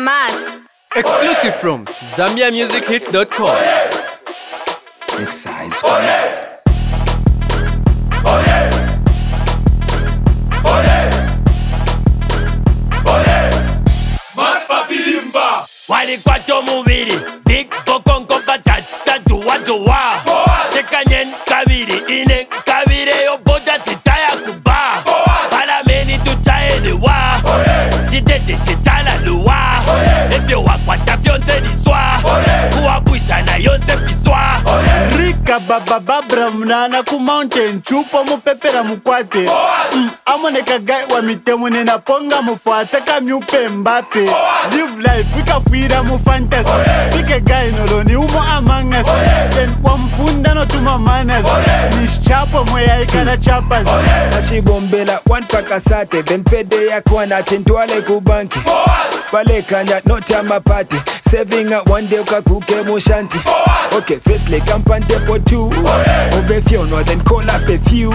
Mass. Exclusive from ZambiaMusicHits.com. Excise Connect. Wali kwato mubiri Big bokon kompatati Tatu watu wa Sekanyen kabiri Ine kabire yo boda titaya kuba Palameni tutaele wa Chitete shitala luwa Efyo wakwata fyonse niswa Kuwabwisha na yonse piswa Rika baba bramnana ku mountain chupo mupepera mukwate amoneka guy wa mitemu nena ponga mufuata kamyupe Mbappe live life wikafuira mu fantasy pike guy noloni umo among us then wamfunda no tuma manners nischapo moya ikana chapas Ashibombela one pack asate then pede yako na tentwale kubanki Pale kanya not ya mapati saving one day ukakuke mushanti Okay firstly kampante po two Over few no then call up a few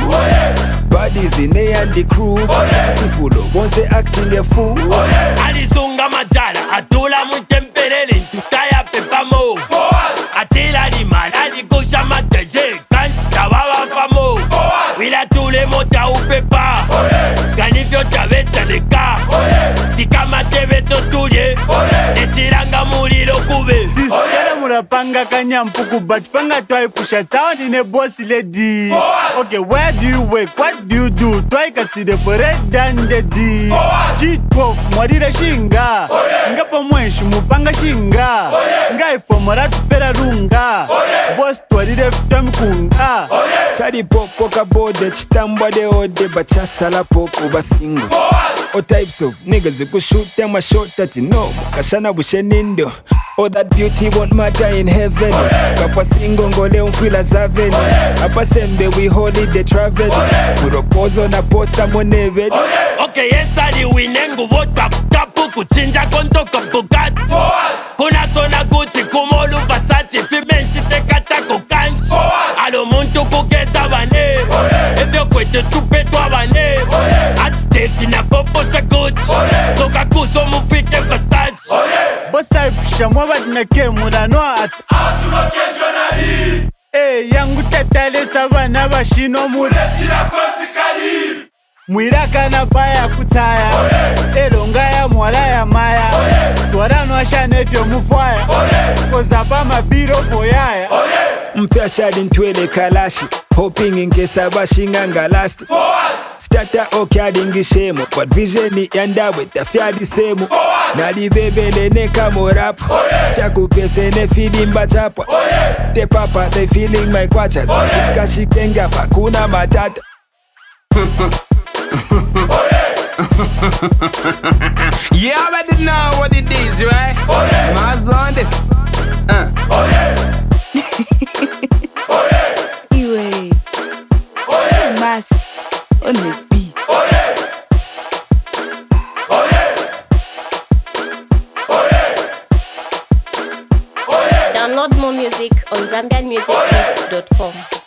Bodies in A and the crew Fufulo won't say acting a fool Alisunga majala Atula mutemperele Ntutaya pepa mo Atila di man Aligosha mateje Kansh tawawa pa mo Wila tule mota upepa Ganifyo tabesa leka Tika mateve totuye Etiranga muliro kube Siskere murapanga kanyampuku but fanga twai pusha sound in a boss lady Okay where do you work what do you do twai kaside for red than the D cheat off mwadira shinga ngapa mwenshi mupanga shinga ngai fomora tupera runga boss twadire fitam kunga Chadi poko kabode chitambwa de ode bachasala poko basingo All types of niggas who shoot them a shot that you know Kashana bushenindo All that beauty won't matter in heaven Kapa singo ngole umfila zaveni Apa sembe we holiday travel Kuropozo na posa monevedi Okay yes ali winengu Wota tapu kuchinja konto kabugati Kuna sona Gucci kumolu Versace Fimenshi tekata kukanshi Alo muntu kugeza bane Evyo kwete tupetwa bane Achitefi na popo sha Gucci Soka kuso mufike Versace bossa pusha mwabati na kemura no at yangu tetale sabana bashino muretira kontikali mwiraka na baya kutaya elonga ya mwala ya maya twarano ashanefyo mufaya kozapa mabiro foyaya Mpya shadi ntwele kalashi Hoping in case abashinga ngalasti Starter okyadi ngishemo But vision ni yanda with the fiadi semo Nali bebele neka morapo Fya kupese ne feeding bachapa Te papa they feeling my quachas Kashi kenga pakuna matata You already know what it is, right? Mass on this. Iwe. Mass on the beat. Download more music on ZambiaMusicHits.com.